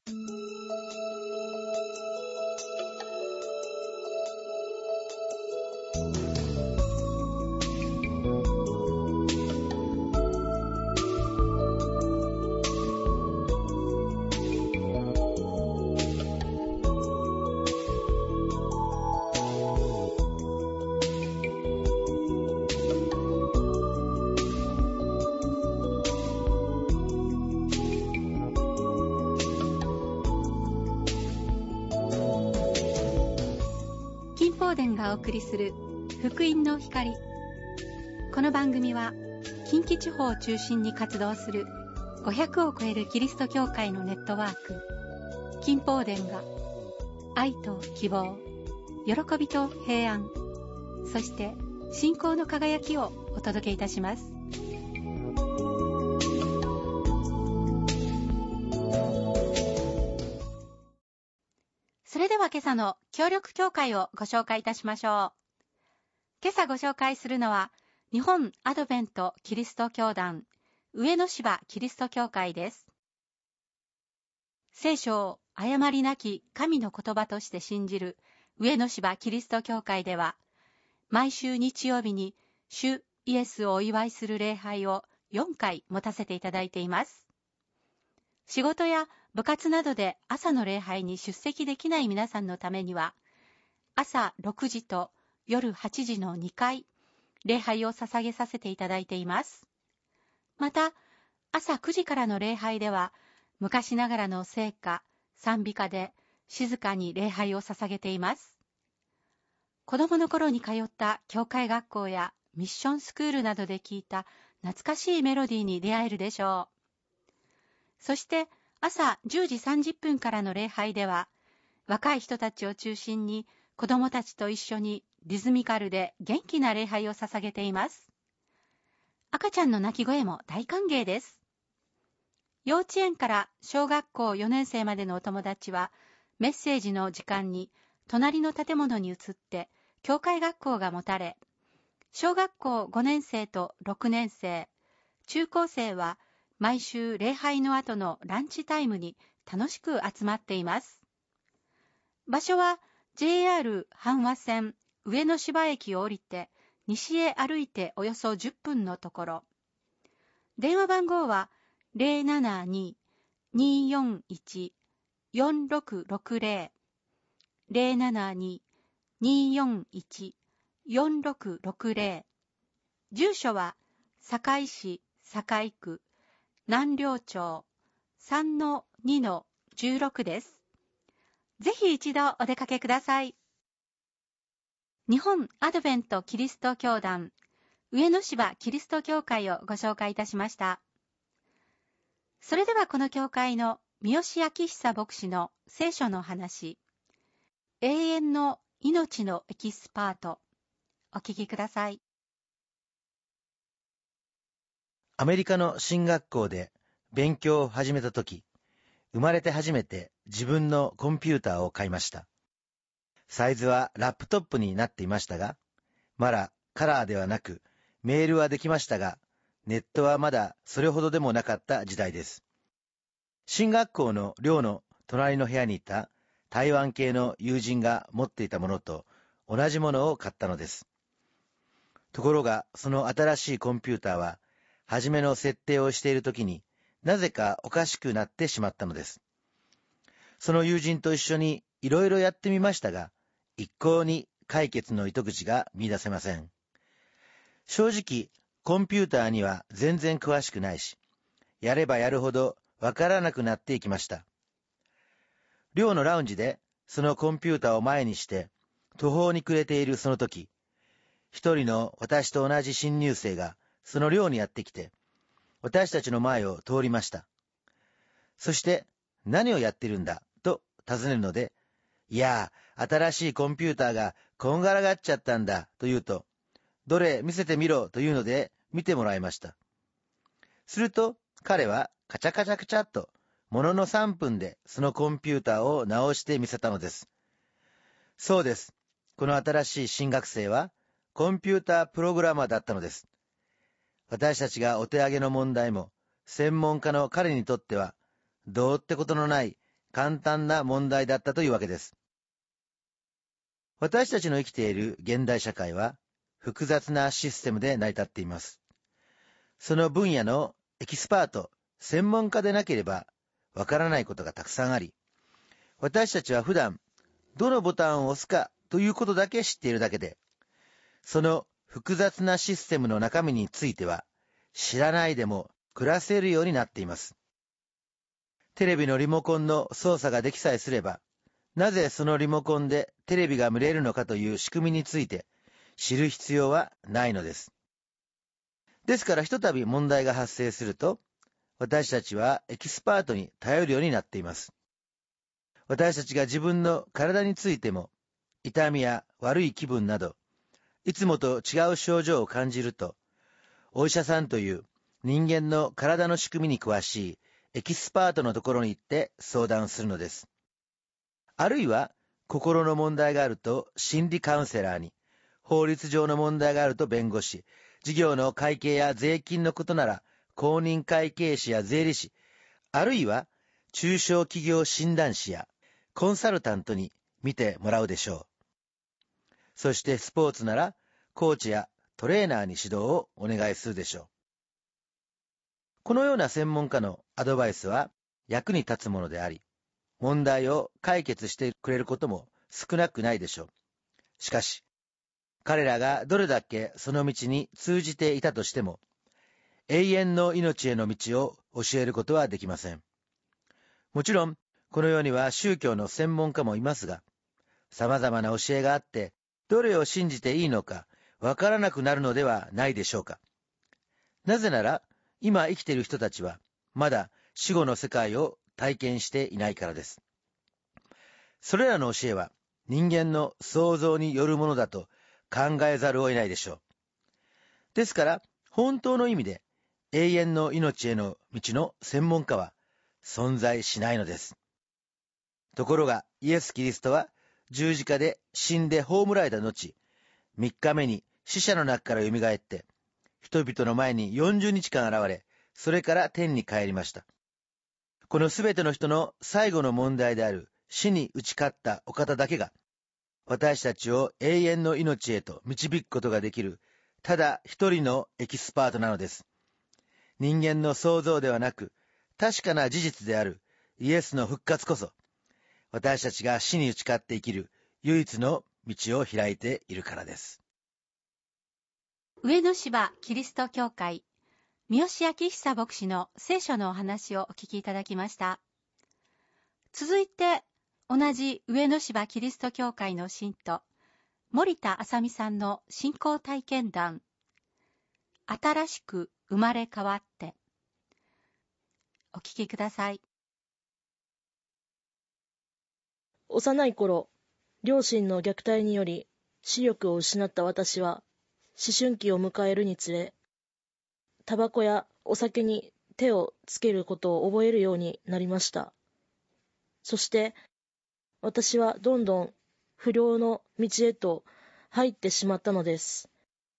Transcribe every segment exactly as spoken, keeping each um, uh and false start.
金宝殿がお送りする福音の光。この番組は近畿地方を中心に活動するごひゃくを超えるキリスト教会のネットワーク金宝殿が愛と希望、喜びと平安、そして信仰の輝きをお届けいたします。それでは今朝の協力教会をご紹介いたしましょう。今朝ご紹介するのは日本アドベントキリスト教団上野芝キリスト教会です。聖書を誤りなき神の言葉として信じる上野芝キリスト教会では、毎週日曜日に主イエスをお祝いする礼拝をよんかい持たせていただいています。仕事や部活などで朝の礼拝に出席できない皆さんのためには、朝ろくじと夜はちじのにかい、礼拝を捧げさせていただいています。また、朝くじからの礼拝では、昔ながらの聖歌、賛美歌で静かに礼拝を捧げています。子供の頃に通った教会学校やミッションスクールなどで聞いた懐かしいメロディーに出会えるでしょう。そして朝じゅうじさんじゅっぷんからの礼拝では、若い人たちを中心に子供たちと一緒にリズミカルで元気な礼拝を捧げています。赤ちゃんの泣き声も大歓迎です。幼稚園から小学校よねん生までのお友達は、メッセージの時間に隣の建物に移って教会学校が持たれ、小学校ごねん生とろくねん生、中高生は毎週礼拝の後のランチタイムに楽しく集まっています。場所は ジェイアール 阪和線上野芝駅を降りて西へ歩いておよそじゅっぷんのところ。電話番号は ゼロななに にーよんいち よんろくろくゼロ ゼロななに にーよんいち よんろくろくゼロ。住所は堺市堺区南陵町 さんのにのじゅうろく です。ぜひ一度お出かけください。日本アドベントキリスト教団上野芝キリスト教会をご紹介いたしました。それではこの教会の三好明久牧師の聖書の話、永遠の命のエキスパート、お聞きください。 アメリカの進学校で勉強を始めたとき、生まれて初めて自分のコンピューターを買いました。サイズはラップトップになっていましたが、まだカラーではなくメールはできましたが、ネットはまだそれほどでもなかった時代です。進学校の寮の隣の部屋にいた台湾系の友人が持っていたものと同じものを買ったのです。ところがその新しいコンピューターは、初めの設定をしているときになぜかおかしくなってしまったのです。その友人と一緒にいろいろやってみましたが、一向に解決の糸口が見出せません。正直、コンピューターには全然詳しくないし、やればやるほどわからなくなっていきました。寮のラウンジでそのコンピューターを前にして途方に暮れているその時、一人の私と同じ新入生がその寮にやってきて、私たちの前を通りました。そして、何をやってるんだと尋ねるので、いやー、新しいコンピューターがこんがらがっちゃったんだと言うと、どれ見せてみろというので見てもらいました。すると彼はカチャカチャカチャっともののさんぷんでそのコンピューターを直してみせたのです。そうです。この新しい新学生はコンピュータープログラマーだったのです。私たちがお手上げの問題も専門家の彼にとってはどうってことのない簡単な問題だったというわけです。私たちの生きている現代社会は複雑なシステムで成り立っています。その分野のエキスパート、専門家でなければわからないことがたくさんあり、私たちは普段どのボタンを押すかということだけ知っているだけで、その複雑なシステムの中身については知らないでも暮らせるようになっています。テレビのリモコンの操作ができさえすれば、なぜそのリモコンでテレビが見れるのかという仕組みについて知る必要はないのです。ですからひとたび問題が発生すると、私たちはエキスパートに頼るようになっています。私たちが自分の体についても、痛みや悪い気分など、いつもと違う症状を感じると、お医者さんという人間の体の仕組みに詳しいエキスパートのところに行って相談するのです。あるいは、心の問題があると心理カウンセラーに、法律上の問題があると弁護士、事業の会計や税金のことなら公認会計士や税理士、あるいは中小企業診断士やコンサルタントに見てもらうでしょう。そしてスポーツならコーチやトレーナーに指導をお願いするでしょう。このような専門家のアドバイスは役に立つものであり、問題を解決してくれることも少なくないでしょう。しかし、彼らがどれだけその道に通じていたとしても、永遠の命への道を教えることはできません。もちろん、この世には宗教の専門家もいますが、様々な教えがあって、どれを信じていいのかわからなくなるのではないでしょうか。なぜなら、今生きている人たちは、まだ死後の世界を体験していないからです。それらの教えは人間の想像によるものだと考えざるを得ないでしょう。ですから、本当の意味で永遠の命への道の専門家は存在しないのです。ところが、イエス・キリストは十字架で死んで葬られた後、みっかめに死者の中からよみがえって、人々の前によんじゅうにちかん現れ、それから天に帰りました。このすべての人の最後の問題である死に打ち勝ったお方だけが、私たちを永遠の命へと導くことができる、ただ一人のエキスパートなのです。人間の想像ではなく、確かな事実であるイエスの復活こそ、私たちが死に打ち勝って生きる唯一の道を開いているからです。 上野芝キリスト教会、三好明久牧師の聖書のお話をお聞きいただきました。続いて、同じ上野芝キリスト教会の信徒、森田あさみさんの信仰体験談、新しく生まれ変わって、お聞きください。 幼い頃、両親の虐待により視力を失った私は、思春期を迎えるにつれ、タバコやお酒に手をつけることを覚えるようになりました。そして、私はどんどん不良の道へと入ってしまったのです。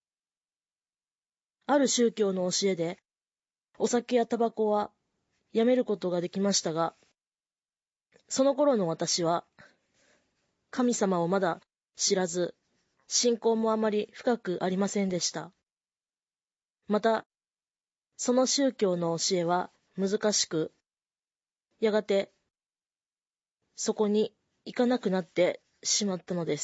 ある宗教の教えで、お酒やタバコはやめることができましたが、その頃の私は、神様をまだ知らず、信仰もあまり深くありませんでした。また、その宗教の教えは難しく、やがてそこに行かなくなってしまったのです。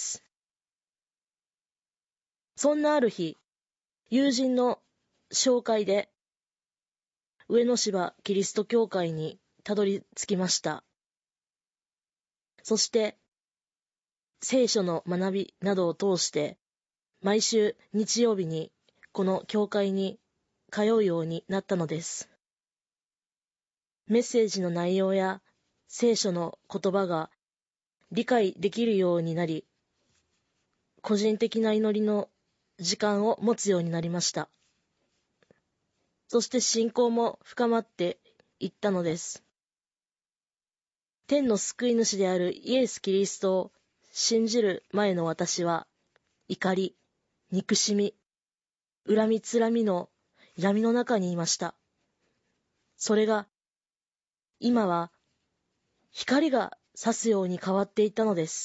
そんなある日、友人の紹介で、上野芝キリスト教会にたどり着きました。そして、聖書の学びなどを通して、毎週日曜日にこの教会に通うようになったのです。メッセージの内容や聖書の言葉が理解できるようになり、個人的な祈りの時間を持つようになりました。そして信仰も深まっていったのです。天の救い主であるイエス・キリストを信じる前の私は、怒り、憎しみ、恨みつらみの闇の中にいました。それが、今は光が差すように変わっていったのです。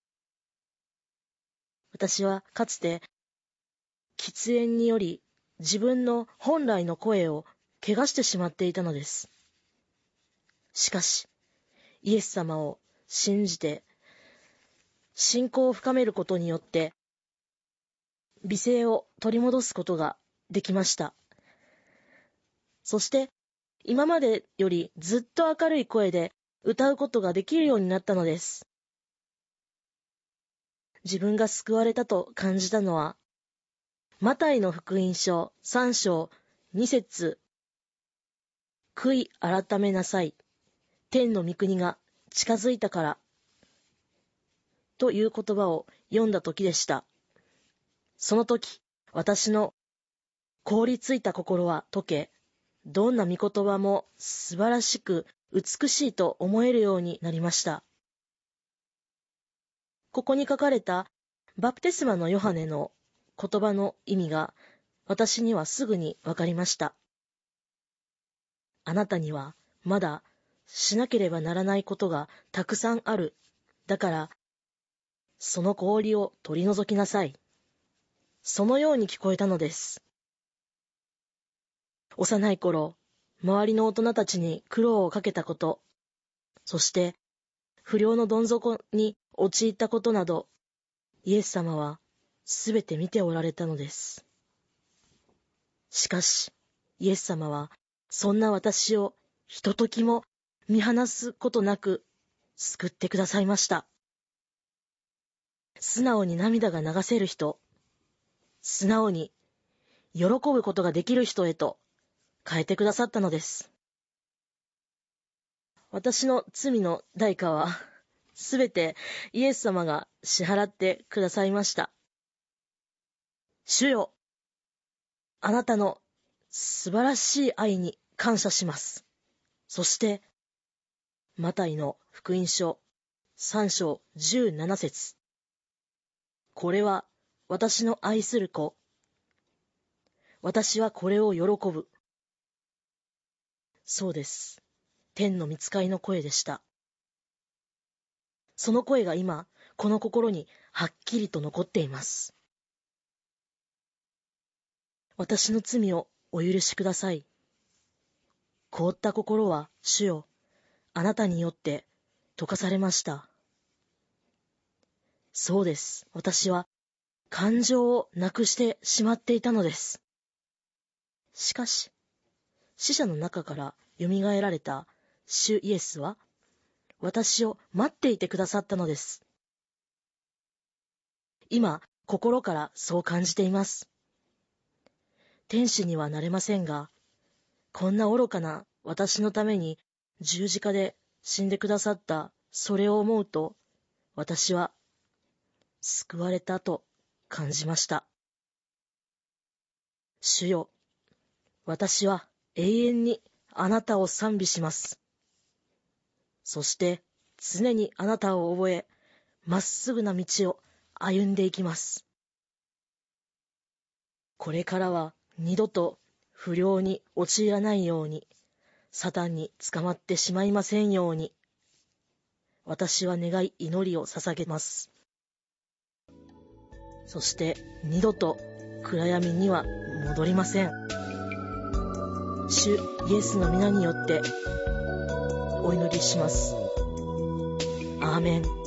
私はかつて喫煙により自分の本来の声を怪我してしまっていたのです。しかし、イエス様を信じて信仰を深めることによって美声を取り戻すことができました。そして今までよりずっと明るい声で歌うことができるようになったのです。自分が救われたと感じたのは、マタイの福音書さん章に節、悔い改めなさい、天の御国が近づいたからという言葉を読んだ時でした。その時、私の凍りついた心は溶け、どんな御言葉も素晴らしく美しいと思えるようになりました。ここに書かれたバプテスマのヨハネの言葉の意味が私にはすぐにわかりました。あなたにはまだしなければならないことがたくさんある。だから、その氷を取り除きなさい。そのように聞こえたのです。幼い頃、周りの大人たちに苦労をかけたこと、そして不良のどん底に陥ったことなど、イエス様はすべて見ておられたのです。しかし、イエス様はそんな私をひとときも見放すことなく救ってくださいました。素直に涙が流せる人、素直に喜ぶことができる人へと変えてくださったのです。私の罪の代価はすべてイエス様が支払ってくださいました。主よ、あなたの素晴らしい愛に感謝します。そして、マタイの福音書さん章じゅうなな節。これは私の愛する子。私はこれを喜ぶ。そうです。天の御使いの声でした。その声が今、この心にはっきりと残っています。私の罪をお許しください。凍った心は、主よ、あなたによって溶かされました。そうです。私は感情をなくしてしまっていたのです。しかし、死者の中から蘇られた主イエスは、私を待っていてくださったのです。今、心からそう感じています。天使にはなれませんが、こんな愚かな私のために十字架で死んでくださったそれを思うと、私は救われたと感じました。主よ、私は永遠にあなたを賛美します。そして常にあなたを覚え、まっすぐな道を歩んでいきます。これからは二度と不良に陥らないように、サタンに捕まってしまいませんように、私は願い祈りを捧げます。そして二度と暗闇には戻りません。主イエスの皆によってお祈りします。アーメン。